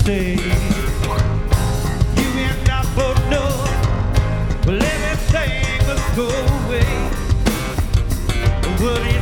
say. You and I both know, well, everything will go away. Would